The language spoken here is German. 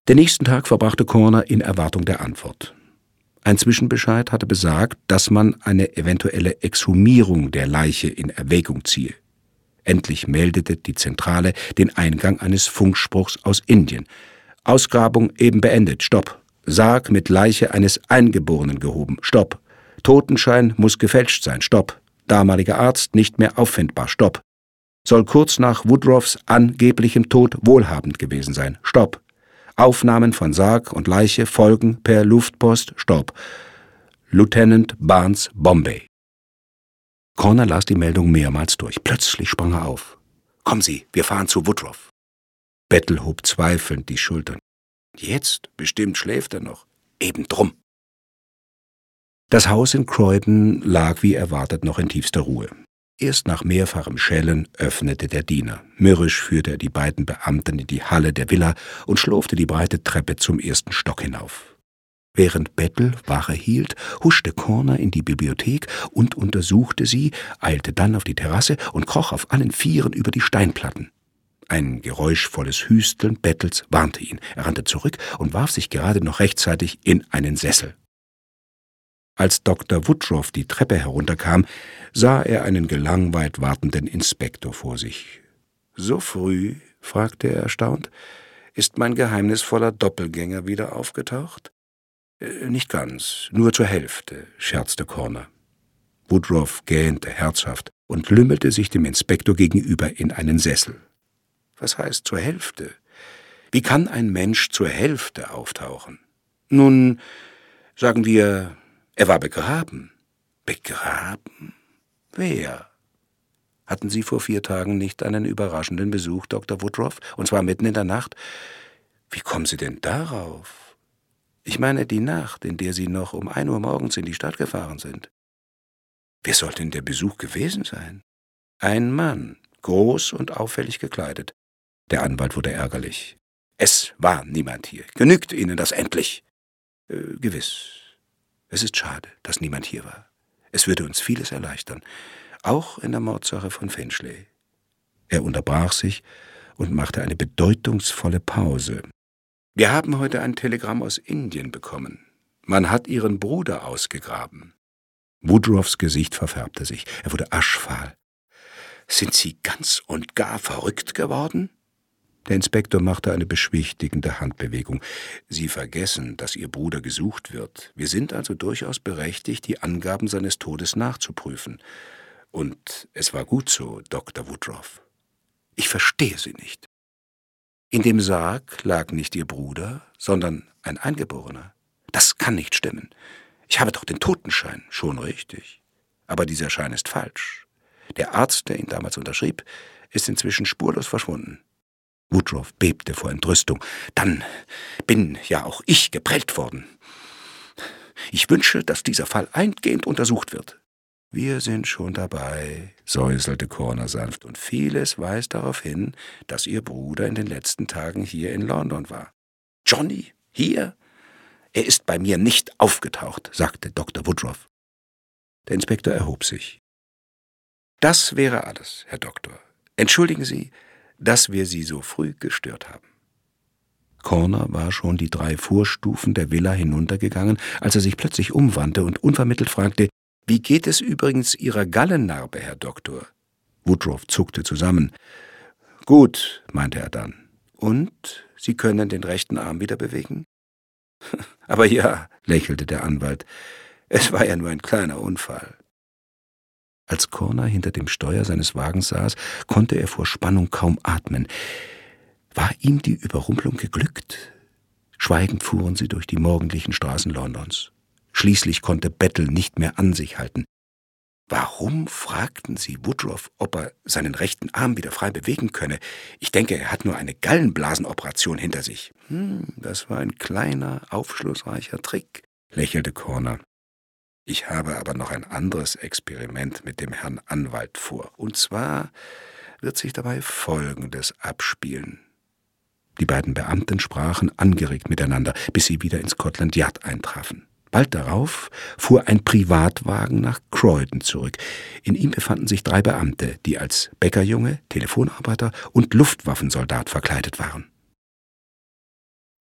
Den nächsten Tag verbrachte Corner in Erwartung der Antwort. Ein Zwischenbescheid hatte besagt, dass man eine eventuelle Exhumierung der Leiche in Erwägung ziehe. Endlich meldete die Zentrale den Eingang eines Funkspruchs aus Indien. Ausgrabung eben beendet. Stopp. Sarg mit Leiche eines Eingeborenen gehoben. Stopp. Totenschein muss gefälscht sein. Stopp. Damaliger Arzt nicht mehr auffindbar. Stopp. Soll kurz nach Woodruffs angeblichem Tod wohlhabend gewesen sein. Stopp. Aufnahmen von Sarg und Leiche folgen per Luftpost. Stopp. Lieutenant Barnes, Bombay. Corner las die Meldung mehrmals durch. Plötzlich sprang er auf. »Kommen Sie, wir fahren zu Woodruff.« Bettel hob zweifelnd die Schultern. »Jetzt? Bestimmt schläft er noch. Eben drum.« Das Haus in Croydon lag wie erwartet noch in tiefster Ruhe. Erst nach mehrfachem Schellen öffnete der Diener. Mürrisch führte er die beiden Beamten in die Halle der Villa und schlurfte die breite Treppe zum ersten Stock hinauf. Während Bettel Wache hielt, huschte Corner in die Bibliothek und untersuchte sie, eilte dann auf die Terrasse und kroch auf allen Vieren über die Steinplatten. Ein geräuschvolles Hüsteln Bettels warnte ihn. Er rannte zurück und warf sich gerade noch rechtzeitig in einen Sessel. Als Dr. Woodruff die Treppe herunterkam, sah er einen gelangweilt wartenden Inspektor vor sich. »So früh?« fragte er erstaunt. »Ist mein geheimnisvoller Doppelgänger wieder aufgetaucht?« »Nicht ganz, nur zur Hälfte«, scherzte Corner. Woodruff gähnte herzhaft und lümmelte sich dem Inspektor gegenüber in einen Sessel. »Was heißt zur Hälfte? Wie kann ein Mensch zur Hälfte auftauchen?« »Nun, sagen wir, er war begraben.« »Begraben? Wer?« »Hatten Sie vor 4 Tagen nicht einen überraschenden Besuch, Dr. Woodruff, und zwar mitten in der Nacht?« »Wie kommen Sie denn darauf?« »Ich meine die Nacht, in der Sie noch um 1 Uhr morgens in die Stadt gefahren sind.« »Wer soll denn der Besuch gewesen sein?« »Ein Mann, groß und auffällig gekleidet.« Der Anwalt wurde ärgerlich. »Es war niemand hier. Genügt Ihnen das endlich?« »Gewiss. Es ist schade, dass niemand hier war. Es würde uns vieles erleichtern, auch in der Mordsache von Finchley.« Er unterbrach sich und machte eine bedeutungsvolle Pause. »Wir haben heute ein Telegramm aus Indien bekommen. Man hat Ihren Bruder ausgegraben.« Woodruffs Gesicht verfärbte sich. Er wurde aschfahl. »Sind Sie ganz und gar verrückt geworden?« Der Inspektor machte eine beschwichtigende Handbewegung. »Sie vergessen, dass Ihr Bruder gesucht wird. Wir sind also durchaus berechtigt, die Angaben seines Todes nachzuprüfen. Und es war gut so, Dr. Woodruff. Ich verstehe Sie nicht. In dem Sarg lag nicht Ihr Bruder, sondern ein Eingeborener. Das kann nicht stimmen. Ich habe doch den Totenschein.« »Schon richtig. Aber dieser Schein ist falsch. Der Arzt, der ihn damals unterschrieb, ist inzwischen spurlos verschwunden.« Woodruff bebte vor Entrüstung. »Dann bin ja auch ich geprellt worden. Ich wünsche, dass dieser Fall eingehend untersucht wird.« »Wir sind schon dabei«, säuselte Corner sanft, »und vieles weist darauf hin, dass Ihr Bruder in den letzten Tagen hier in London war.« »Johnny? Hier? Er ist bei mir nicht aufgetaucht«, sagte Dr. Woodruff. Der Inspektor erhob sich. »Das wäre alles, Herr Doktor. Entschuldigen Sie, dass wir Sie so früh gestört haben.« Corner war schon die 3 Vorstufen der Villa hinuntergegangen, als er sich plötzlich umwandte und unvermittelt fragte, »Wie geht es übrigens Ihrer Gallennarbe, Herr Doktor?« Woodruff zuckte zusammen. »Gut«, meinte er dann. »Und Sie können den rechten Arm wieder bewegen?« »Aber ja«, lächelte der Anwalt, »es war ja nur ein kleiner Unfall.« Als Corner hinter dem Steuer seines Wagens saß, konnte er vor Spannung kaum atmen. War ihm die Überrumpelung geglückt? Schweigend fuhren sie durch die morgendlichen Straßen Londons. Schließlich konnte Bettel nicht mehr an sich halten. »Warum fragten Sie Woodruff, ob er seinen rechten Arm wieder frei bewegen könne? Ich denke, er hat nur eine Gallenblasenoperation hinter sich.« »Das war ein kleiner, aufschlussreicher Trick«, lächelte Corner. »Ich habe aber noch ein anderes Experiment mit dem Herrn Anwalt vor. Und zwar wird sich dabei Folgendes abspielen.« Die beiden Beamten sprachen angeregt miteinander, bis sie wieder in Scotland Yard eintrafen. Bald darauf fuhr ein Privatwagen nach Croydon zurück. In ihm befanden sich 3 Beamte, die als Bäckerjunge, Telefonarbeiter und Luftwaffensoldat verkleidet waren.